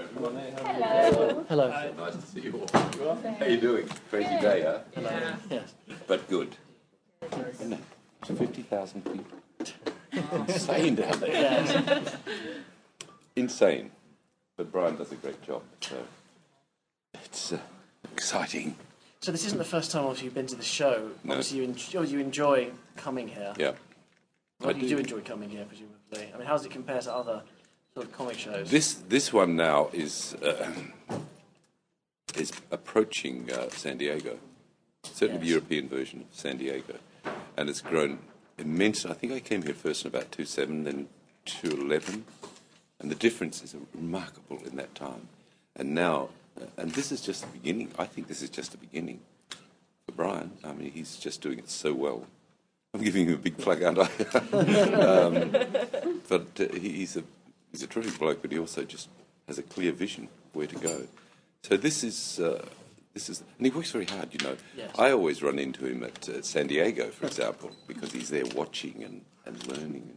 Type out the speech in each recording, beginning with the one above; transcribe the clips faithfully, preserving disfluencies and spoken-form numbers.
Hello. Hello. Hi. Nice to see you all. How are you doing? Crazy day, huh? Yeah. Yes. But good. Isn't it? fifty thousand people. Insane down there. Yes. Insane. But Brian does a great job, so it's uh, exciting. So this isn't the first time obviously you've been to the show. No. Obviously you enjoy, you enjoy coming here. Yeah. Well, I you do. do enjoy coming here, presumably. I mean, how does it compare to other sort of comic shows? This this one now is uh, is approaching uh, San Diego. Certainly the Yes. European version of San Diego, and it's grown immensely. I think I came here first in about two seven, then two eleven, and the difference is remarkable in that time. And now, uh, and this is just the beginning. I think this is just the beginning for Brian. I mean, he's just doing it so well. I'm giving him a big plug, aren't I? um, but uh, he, he's a he's a terrific bloke, but he also just has a clear vision of where to go. So this is uh, this is, and he works very hard. You know, Yes. I always run into him at uh, San Diego, for example, because he's there watching and, and learning.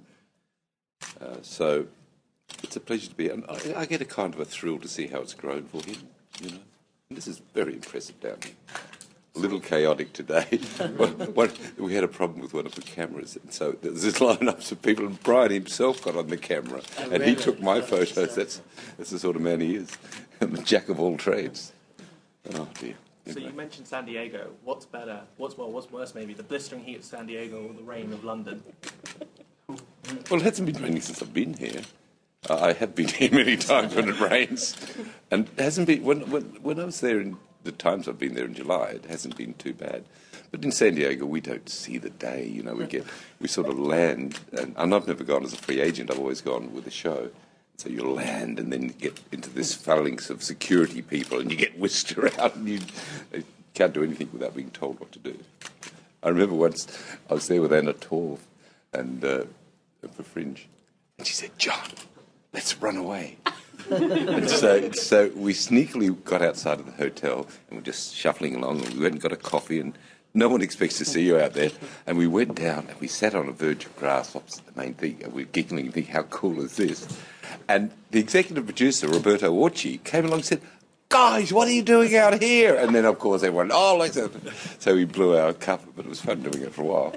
Uh, so it's a pleasure to be. And I, I get a kind of a thrill to see how it's grown for him. You know, and this is very impressive down here. A little chaotic today. one, one, we had a problem with one of the cameras, and so there was this lineup of people, and Brian himself got on the camera, Oh, and he really? took my Oh, photos. so- That's that's the sort of man he is, and the jack of all trades. Oh dear. So you mentioned San Diego. What's better? What's well? What's worse? Maybe the blistering heat of San Diego or the rain of London? Well, it hasn't been raining since I've been here. Uh, I have been here many times when it rains, and it hasn't been when when when I was there in the times I've been there in July. It hasn't been too bad. But in San Diego, we don't see the day. You know, we get we sort of land, and, and I've never gone as a free agent. I've always gone with a show. So you land, and then you get into this phalanx of security people, and you get whisked around, and you, you can't do anything without being told what to do. I remember once I was there with Anna Torv, and uh, for Fringe, and she said, "John, let's run away." And so, so we sneakily got outside of the hotel, and we're just shuffling along, and we went and got a coffee, and no one expects to see you out there. And we went down, and we sat on a verge of grass opposite the main thing, and we were giggling and thinking, how cool is this? And the executive producer, Roberto Orci, came along and said, "Guys, what are you doing out here?" And then, of course, everyone, oh, like that. So we blew our cover, but it was fun doing it for a while.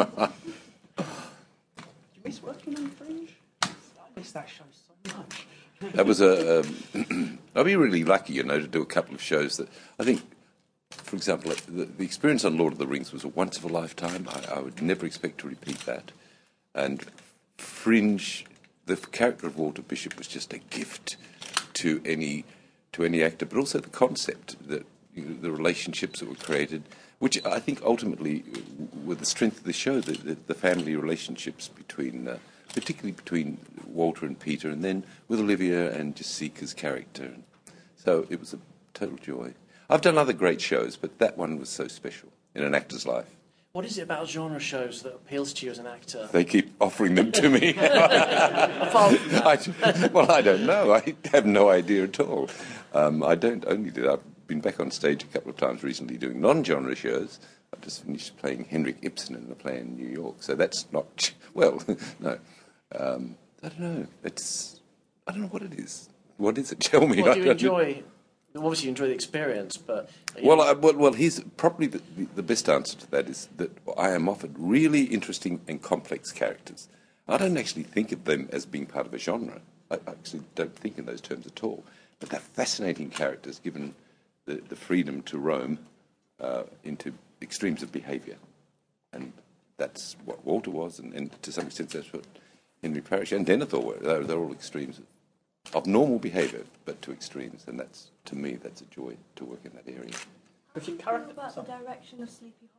Do you miss working on Fringe? I miss that show so much. That was a. Um, I'll be really lucky, you know, to do a couple of shows that I think, for example, the, the experience on Lord of the Rings was a once of a lifetime. I, I would never expect to repeat that. And Fringe, the character of Walter Bishop was just a gift to any to any actor, but also the concept that you know, the relationships that were created, which I think ultimately were the strength of the show, the, the, the family relationships between. Uh, particularly between Walter and Peter, and then with Olivia and Jessica's character. So it was a total joy. I've done other great shows, but that one was so special in an actor's life. What is it about genre shows that appeals to you as an actor? They keep offering them to me. Apart from that. I, well, I don't know. I have no idea at all. Um, I don't only do that. I've been back on stage a couple of times recently doing non-genre shows. I've just finished playing Henrik Ibsen in a play in New York, so that's not... Well, no. Um, I don't know. It's I don't know what it is. What is it? Tell me. Well, I do you don't- enjoy... Obviously you enjoy the experience, but... you Well, know, I, well, well, here's probably the, the, the best answer to that is that I am offered really interesting and complex characters. I don't actually think of them as being part of a genre. I actually don't think in those terms at all. But they're fascinating characters, given the, the freedom to roam uh, into extremes of behaviour. And that's what Walter was, and, and to some extent that's what Henry Parrish and Denethor were. They're, they're all extremes of normal behaviour, but to extremes. And that's, to me, that's a joy to work in that area. If you What character, about the sorry. direction of Sleepy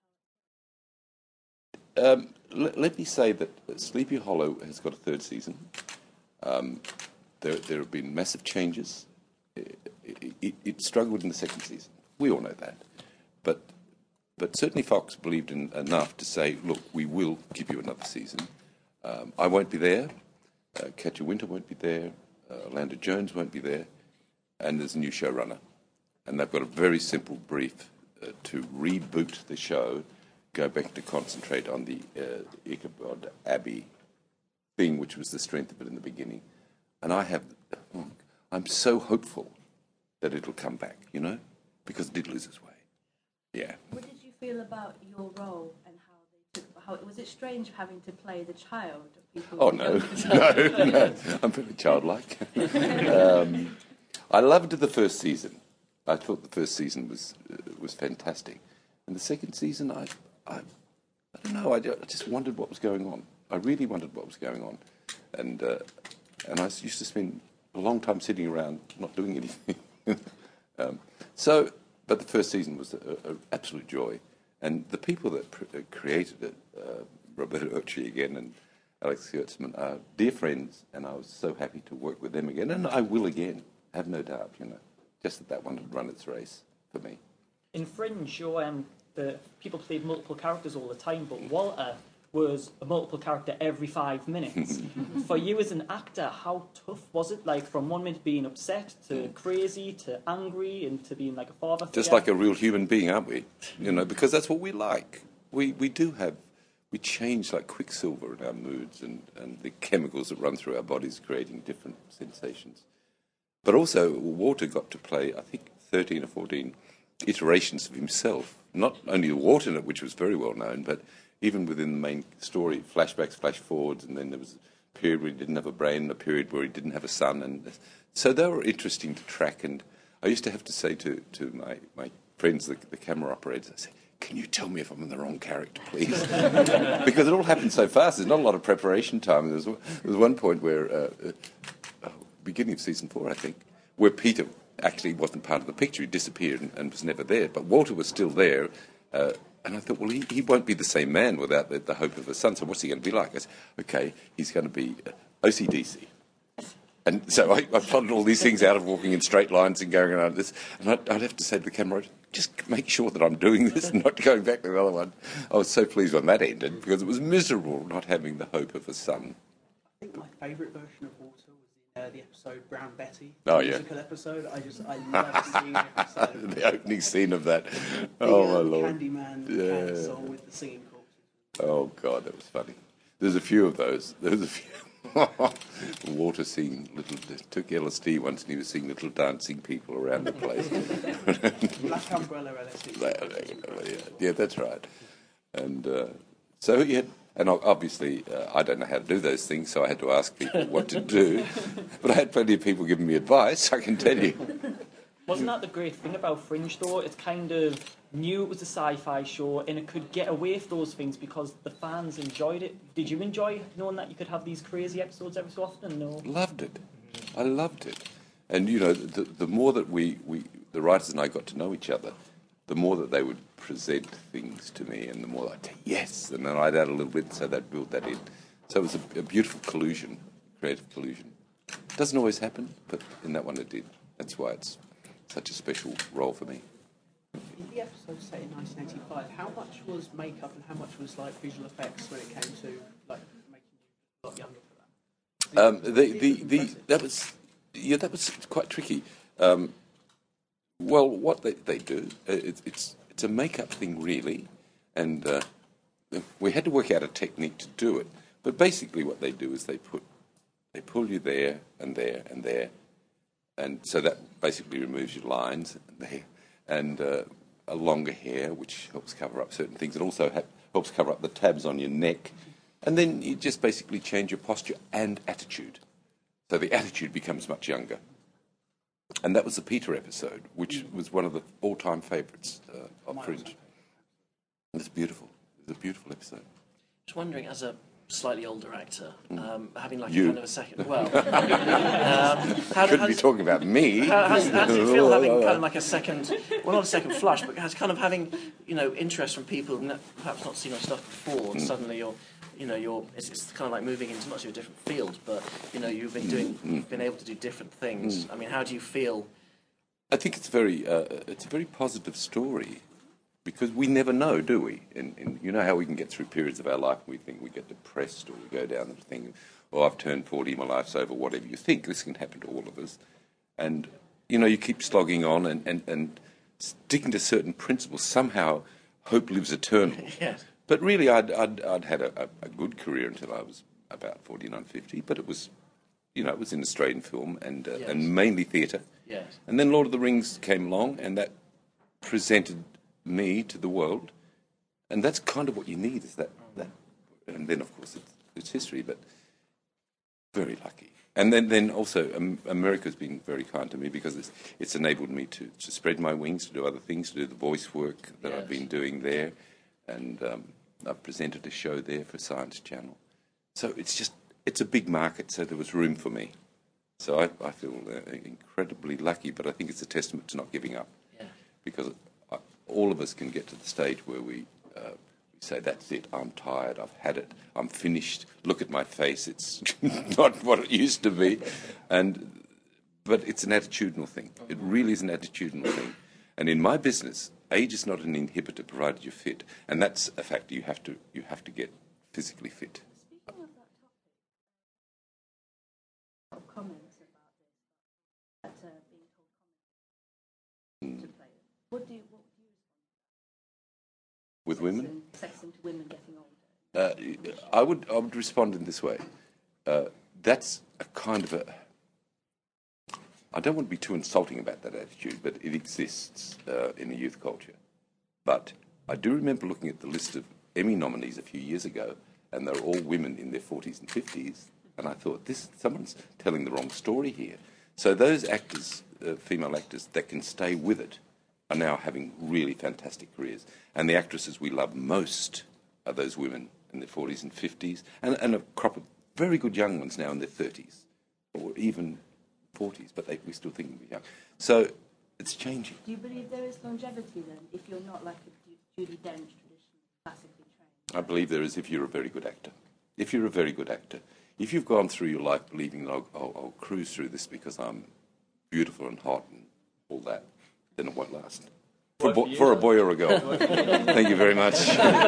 Hollow? Um, let, let me say that Sleepy Hollow has got a third season. Um, there, there have been massive changes. It, it, it struggled in the second season. We all know that. But but certainly Fox believed in enough to say, look, we will give you another season. Um, I won't be there. Uh, Katja Winter won't be there. Uh, Orlando Jones won't be there. And there's a new showrunner. And they've got a very simple brief uh, to reboot the show, go back to concentrate on the uh, Ichabod Abbey thing, which was the strength of it in the beginning. And I have, I'm so hopeful that it'll come back, you know, because it did lose its way. Yeah. What did you feel about your role and how they took? How was it strange having to play the child of people? Oh no, no, no! I'm very childlike. um, I loved the first season. I thought the first season was uh, was fantastic, and the second season, I, I, I don't know. I, I just wondered what was going on. I really wondered what was going on, and uh, and I used to spend a long time sitting around not doing anything. um, so, but the first season was an absolute joy, and the people that pr- created it, uh, Roberto Urci again and Alex Kurtzman, are dear friends, and I was so happy to work with them again, and I will again, have no doubt, you know, just that that one had run its race for me. In Fringe, you're, um, the people played multiple characters all the time, but Walter was a multiple character every five minutes. For you as an actor, how tough was it? Like, from one minute being upset to crazy to angry and to being like a father figure? Just like a real human being, aren't we? You know, because that's what we like. We we do have, we change like quicksilver in our moods and, and the chemicals that run through our bodies creating different sensations. But also, Walter got to play, I think, thirteen or fourteen iterations of himself. Not only Walter in it, which was very well known, but even within the main story, flashbacks, flash forwards, and then there was a period where he didn't have a brain, a period where he didn't have a son. And so they were interesting to track. And I used to have to say to, to my, my friends, the, the camera operators, I say, can you tell me if I'm in the wrong character, please? Because it all happened so fast. There's not a lot of preparation time. There was, there was one point where, uh, uh, beginning of season four, I think, where Peter actually wasn't part of the picture. He disappeared and, and was never there. But Walter was still there. Uh, and I thought, well, he, he won't be the same man without the, the hope of a son. So what's he going to be like? I said, okay, he's going to be uh, O C D C. And so I, I plotted all these things out of walking in straight lines and going around this. And I'd, I'd have to say to the camera, just make sure that I'm doing this and not going back to the other one. I was so pleased when that ended because it was miserable not having the hope of a son. I think my favourite version of Walter was in uh, the episode Brown Betty, oh, the yeah. musical episode. I just, I love seeing the episode. The opening scene of that. The, Oh, uh, my Lord. Candyman Yeah. cat song with the singing corpses. Oh, God, that was funny. There's a few of those. There was a few. Walter seeing little, took L S D once and he was seeing little dancing people around the place. Black Umbrella L S D. yeah, yeah, that's right. And uh, so, yeah, and obviously uh, I don't know how to do those things, so I had to ask people what to do. But I had plenty of people giving me advice, I can tell you. Wasn't that the great thing about Fringe, though? It kind of knew it was a sci-fi show and it could get away with those things because the fans enjoyed it. Did you enjoy knowing that you could have these crazy episodes every so often? No. Loved it. I loved it. And, you know, the, the more that we, we, the writers and I got to know each other, the more that they would present things to me and the more I'd say, yes, and then I'd add a little bit, so they'd build that in. So it was a, a beautiful collusion, creative collusion. Doesn't always happen, but in that one it did. That's why it's such a special role for me. In the episode set in nineteen eighty-five, how much was makeup and how much was like visual effects when it came to like making you a lot younger for that? Um, the, the, the, that was yeah, that was quite tricky. Um, well, what they, they do, uh, it, it's it's a makeup thing really, and uh, we had to work out a technique to do it. But basically, what they do is they put they pull you there and there and there, and so that basically removes your lines there, and uh, a longer hair, which helps cover up certain things. It also ha- helps cover up the tabs on your neck, and then you just basically change your posture and attitude. So the attitude becomes much younger. And that was the Peter episode, which was one of the all-time favourites uh, of Fringe. It's beautiful. It's a beautiful episode. Just wondering, as a slightly older actor, um, having like You. a kind of a second. Well, um, how, Shouldn't how be does, talking about me. how, how, how does it feel having kind of like a second, well, not a second flush, but has kind of having, you know, interest from people who've perhaps not seen your stuff before, and suddenly you're, you know, you're. It's, it's kind of like moving into not only a different field, but you know, you've been doing, you've been able to do different things. I mean, how do you feel? I think it's very, uh, it's a very positive story, because we never know, do we? And, and you know how we can get through periods of our life and we think we get depressed, or we go down and think, oh, I've turned forty, my life's over, whatever you think. This can happen to all of us. And, you know, you keep slogging on and, and, and sticking to certain principles. Somehow hope lives eternal. Yes. But really, I'd, I'd, I'd had a, a good career until I was about forty-nine, fifty, but it was, you know, it was in Australian film and uh, Yes. and mainly theatre. Yes. And then Lord of the Rings came along, and that presented me to the world, and that's kind of what you need, is that that. And then, of course, it's, it's history, but very lucky. And then, then also, um, America's been very kind to me because it's, it's enabled me to, to spread my wings, to do other things, to do the voice work that Yes. I've been doing there. And um, I've presented a show there for Science Channel. So it's just, it's a big market, so there was room for me. So I, I feel uh, incredibly lucky, but I think it's a testament to not giving up. Yeah. Because I, all of us can get to the stage where we... Uh, say, that's it, I'm tired, I've had it, I'm finished, look at my face, it's not what it used to be. And but it's an attitudinal thing. It really is an attitudinal thing. And in my business, age is not an inhibitor provided you're fit. And that's a fact. You have to you have to get physically fit. Speaking of that topic, comments about this, that uh, being told comments to play it. What do you, what do you With respond women? to? Sex into women getting older. Uh, I would I would respond in this way. Uh, that's a kind of a... I don't want to be too insulting about that attitude, but it exists uh, in the youth culture. But I do remember looking at the list of Emmy nominees a few years ago, and they're all women in their forties and fifties, and I thought, this someone's telling the wrong story here. So those actors, uh, female actors, that can stay with it are now having really fantastic careers. And the actresses we love most are those women in their forties and fifties, and, and a crop of very good young ones now in their thirties, or even forties, but they, we still think we're young. So it's changing. Do you believe there is longevity then, if you're not like a Judi Dench traditionally classically trained? I believe there is if you're a very good actor. If you're a very good actor. If you've gone through your life believing that I'll, I'll, I'll cruise through this because I'm beautiful and hot and all that, then it won't last. For a, bo- for a boy or a girl. Thank you very much.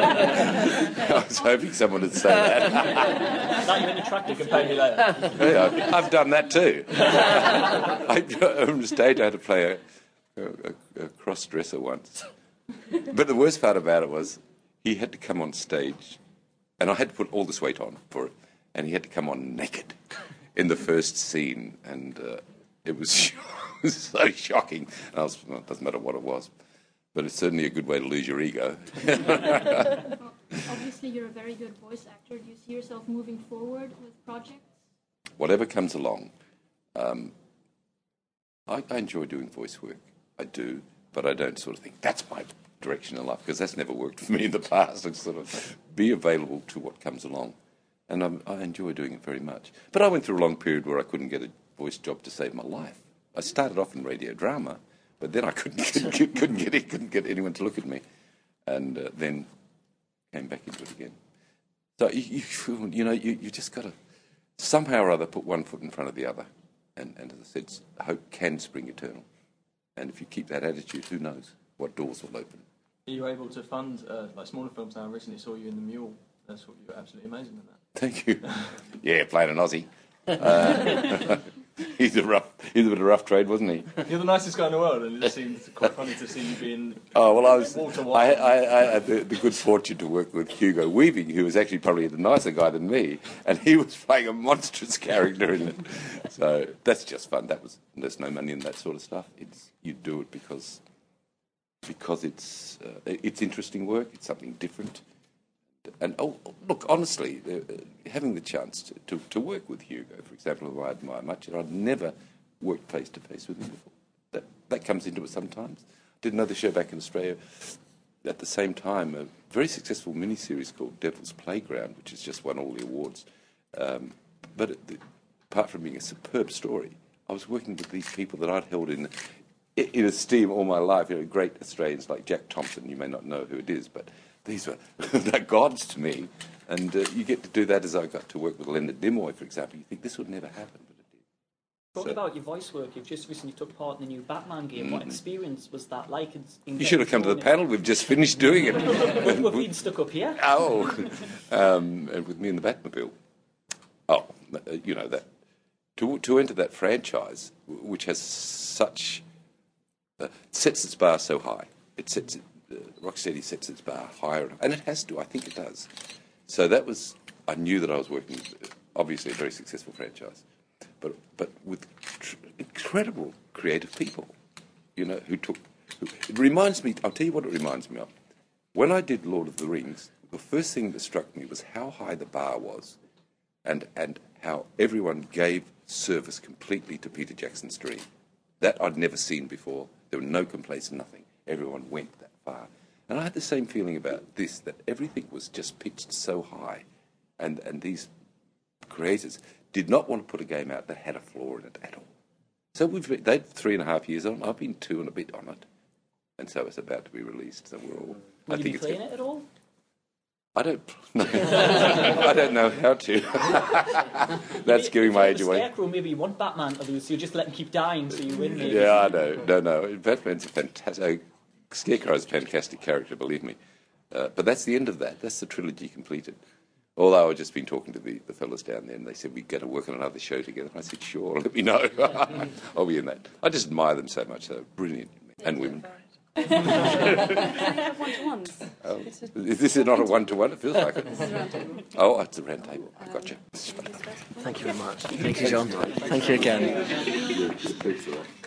I was hoping someone would say that. That you're an attractive, you can pay me later. Yeah, I've done that too. I, on stage, I had to play a, a, a cross-dresser once. But the worst part about it was he had to come on stage, and I had to put all this weight on for it, and he had to come on naked in the first scene, and uh, it was, it was so shocking. And I was, well, it doesn't matter what it was, but it's certainly a good way to lose your ego. Well, obviously, you're a very good voice actor. Do you see yourself moving forward with projects? Whatever comes along. Um, I, I enjoy doing voice work. I do, but I don't sort of think that's my direction in life, because that's never worked for me in the past. It's sort of be available to what comes along. And I'm, I enjoy doing it very much. But I went through a long period where I couldn't get a voice job to save my life. I started off in radio drama, but then I couldn't, couldn't, get, couldn't, get, it, couldn't get anyone to look at me. And uh, then came back into it again. So, you, you, you know, you, you just got to somehow or other put one foot in front of the other. And, and as I said, hope can spring eternal. And if you keep that attitude, who knows what doors will open. Are you able to fund uh, like smaller films now? I recently saw you in The Mule. That's what you're absolutely amazing in that. Thank you. Yeah, playing an Aussie. Uh, he's a rough, he's a bit of a rough trade, wasn't he? You're the nicest guy in the world, and it just seems quite funny to see you being. Oh well, I was. Walter I, White. I, I had the, the good fortune to work with Hugo Weaving, who was actually probably the nicer guy than me, and he was playing a monstrous character in it. So that's just fun. That was. There's no money in that sort of stuff. It's you do it because because it's uh, it's interesting work. It's something different. And oh, look, honestly, uh, having the chance to, to, to work with Hugo, for example, who I admire much, and I'd never worked face to face with him before. That that comes into it sometimes. Did another show back in Australia at the same time, a very successful miniseries called Devil's Playground, which has just won all the awards. Um, but it, apart from being a superb story, I was working with these people that I'd held in in esteem all my life. You know, great Australians like Jack Thompson. You may not know who it is, but these were they're gods to me. And uh, you get to do that as I got to work with Leonard Nimoy, for example. You think this would never happen, but it did. Talk So- about your voice work. You've just recently took part in the new Batman game. What experience was that like? in- in You should have come to the getting panel. We've just finished doing it. We're, we're being stuck up here. Oh, um, and with me in the Batmobile. Oh, uh, you know that to to enter that franchise, w- which has such uh, sets its bar so high. It sets it, uh, Rocksteady sets its bar higher, and it has to. I think it does. So that was. I knew that I was working with, obviously, a very successful franchise, but but with tr- incredible creative people, you know, who took. Who, it reminds me. I'll tell you what it reminds me of. When I did Lord of the Rings, the first thing that struck me was how high the bar was, and and how everyone gave service completely to Peter Jackson's dream. That I'd never seen before. There were no complaints, nothing. Everyone went that far. And I had the same feeling about this, that everything was just pitched so high. And, and these creators did not want to put a game out that had a flaw in it at all. So we've been, they've three and a half years on. I've been two and a bit on it. And so it's about to be released. So we're all... Will I you think be it's playing good. it at all? I don't no. I don't know how to. That's giving my age away. Scarecrow, maybe you want Batman to lose, so you just let him keep dying so you win. Maybe. Yeah, I know. No, no. Batman's a fantastic... Scarecrow's a fantastic character, believe me. Uh, but that's the end of that. That's the trilogy completed. Although I've just been talking to the, the fellas down there, and they said, we're going to work on another show together. And I said, sure, let me know. I'll be in that. I just admire them so much. They're brilliant. And women. One-to-ones. Oh, is this not a one-to-one? It feels like it. This is a round table. Oh, it's a round table. I got you. Thank you very much. Thank you, John. Thank you again. Yeah, thanks for that.